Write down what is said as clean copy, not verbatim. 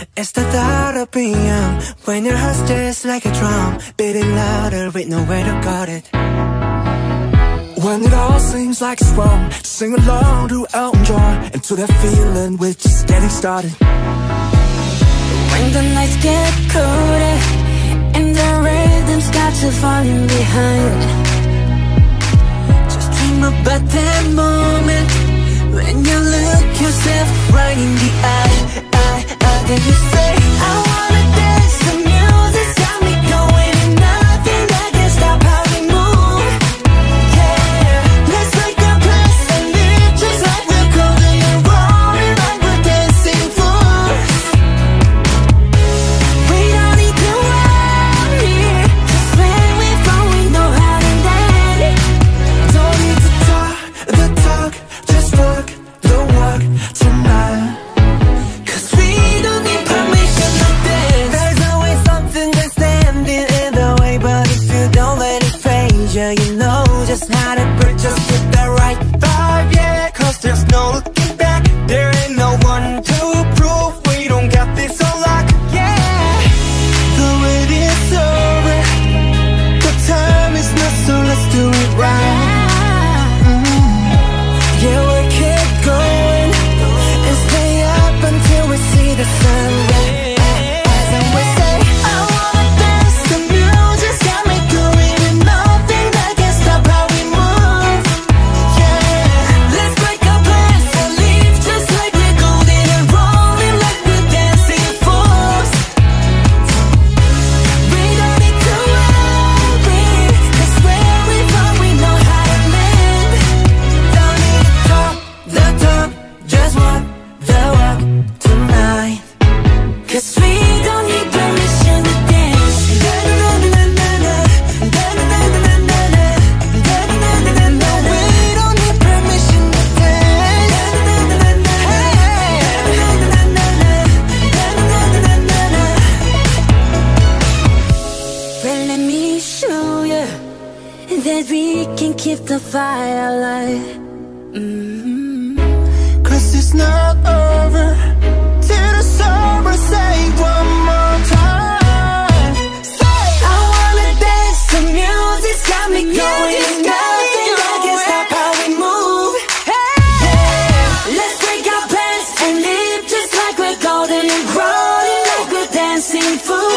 It's the thought of being young, when your heart's just like a drum, beating louder with nowhere to guard it. When it all seems like it's wrong, sing along to Elton John, and to that feeling we're just getting started. When the nights get colder and the rhythm's got you falling behind, just dream about that moment when you look yourself right in the eye. Then you say, I wanna dance, the music's got me going, and nothing that can stop how we move. Yeah, let's make a place and live just like we're golden and rolling like we're dancing fools. We don't need to worry, just when we're from we know how to dance. Don't need to talk the talk, just walk the walk tonight. You know just how to bridge us with the right vibe, yeah. Cause there's no looking back, there ain't no one to prove we don't got this on lock, yeah. The wait is over, the time is not, so let's do it right. Yeah, we'll keep going and stay up until we see the sun rise. And we say, I wanna dance, the music's got me going, and nothing that can stop how we move. Yeah, let's break our plans and leave just like we're golden and rolling like we're dancing fools. We don't need to worry, cause where we from we know how to live. Don't need to talk the talk, just walk the walk tonight. Cause we don't need permission to dance. No, we don't need permission to dance. Well, let me show you that we can keep the fire alive. Cause it's not over till the summer, say one more time. Say, I wanna dance, the music's got me going, nothing that can stop how we move. Yeah, let's break our plans and live just like we're golden and rolling like we're dancing fools.